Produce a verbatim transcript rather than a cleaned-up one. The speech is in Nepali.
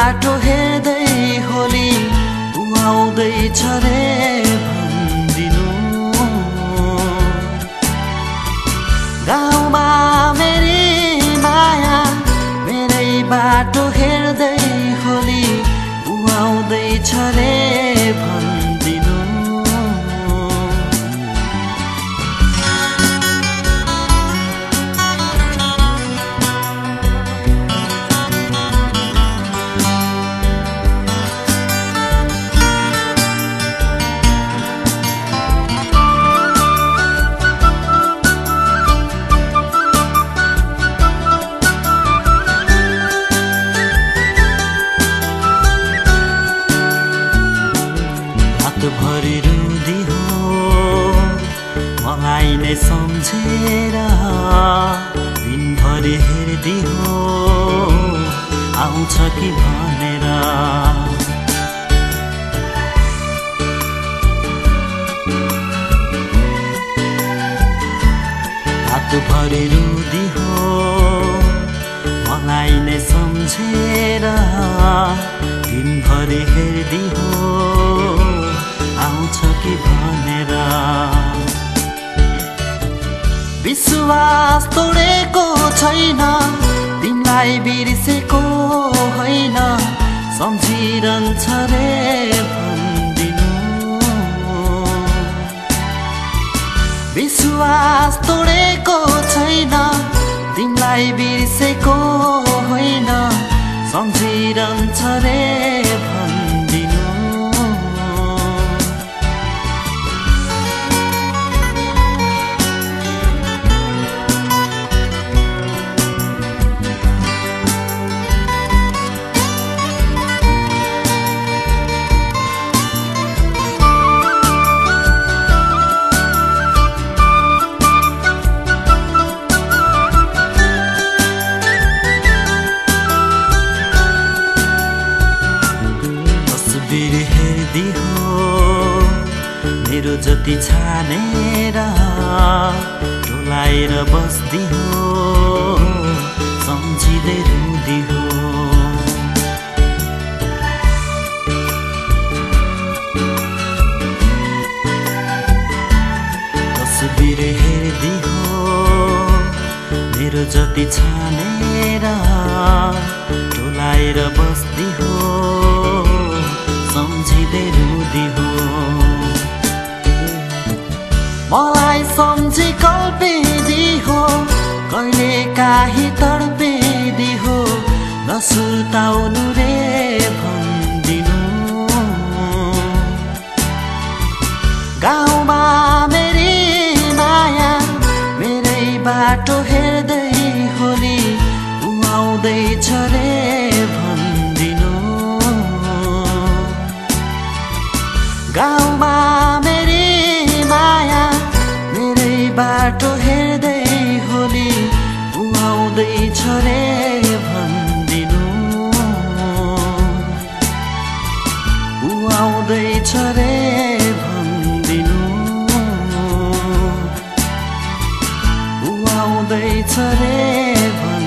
बाटो हेर्दै होली आउँदैछ रे भन्दिनु। गाउँमा मेरी माया मेरै बाटो हेर्दै होली आउँदैछ रे भन्दिनु। भरि रुदी हो मलाई नै सम्झेर, दिनभरि हेर्दी हो आउँछ कि भनेर। रातभरि रुदी हो मलाई नै सम्झेर, दिनभरि हेर्दी हो आउँछ कि भनेर। विश्वास तोडेको छैन तिमीलाई बिर्सेको होइन, सम्झिरहन्छ रे भन्दिनु। विश्वास तोडेको छैन तिमीलाई बिर्सेको होइन, सम्झिरहन्छ रे भन्दिनु। हेर्दी हो मेरो जति छानेर, डोलाएर बस्दी हो सम्झिँदै रुदी हो। तस्बिर हेर्दी हो मेरो जति छानेर, डोलाएर बस्दी हो सम्झिँदै रुदी हो। मलाई सम्झी कल्पिदी हो कहिले काहीँ तडपिदी हो, नसुर्ताउनु रे भन्दिनु। गाउँमा मेरी माया मेरै बाटो हेर्दै होली आउँदैछ रे भन्दिनु। गाउँमा मेरी माया मेरै बाटो हेर्दै होली आउँदैछ रे भन्दिनु। आउँदैछ रे भन्दिनु। आउँदैछ रे भन्दिनु।